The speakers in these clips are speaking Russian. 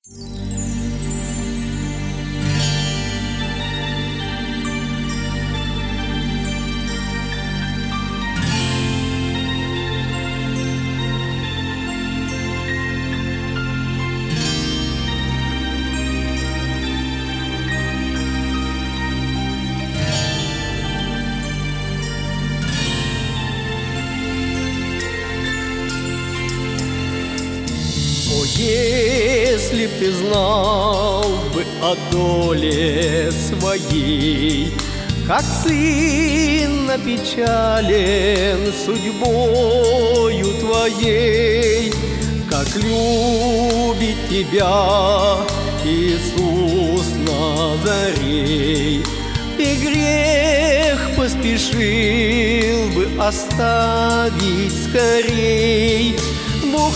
Если б ты знал бы о доле своей, как сын опечален судьбою твоей, как любит тебя Иисус Назарей, и грех поспешил бы оставить скорей. Бог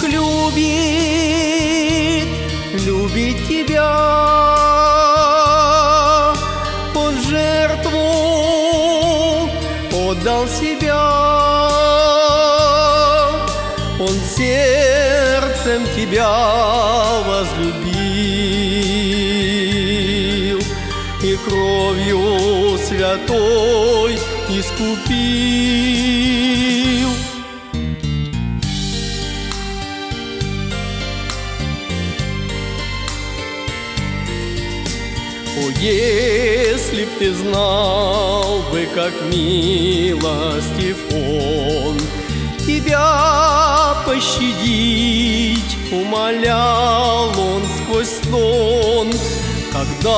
любит тебя, Он жертву отдал себя, Он сердцем тебя возлюбил и кровью святой искупил. О, если б ты знал бы, как милостив Он, тебя пощадить умолял Он сквозь сон, когда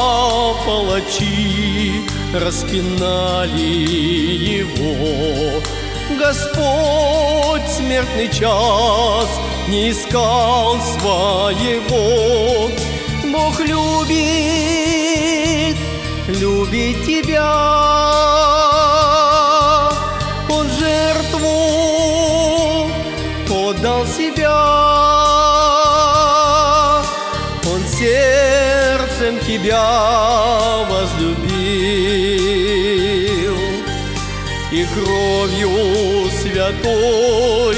палачи распинали Его. Господь смертный час не искал своего. Бог любит тебя, Он жертву отдал себя, Он сердцем тебя возлюбил и кровью святой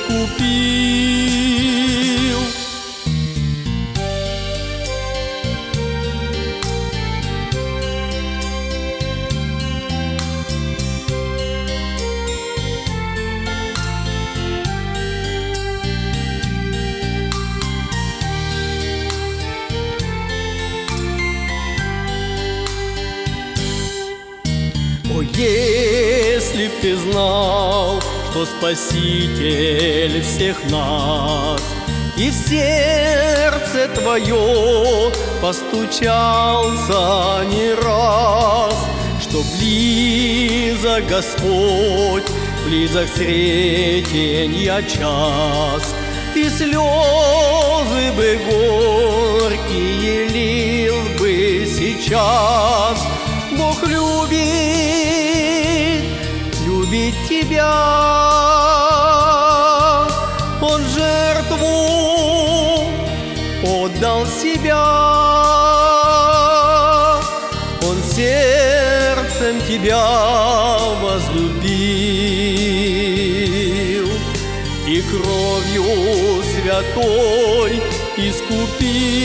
искупил. О, если б ты знал, что Спаситель всех нас и в сердце твое постучался не раз, что близок Господь, близок сретенья час, и слезы бы горькие лил бы сейчас. Бог любит тебя, Он жертву отдал себя, Он сердцем тебя возлюбил и кровью святой искупил.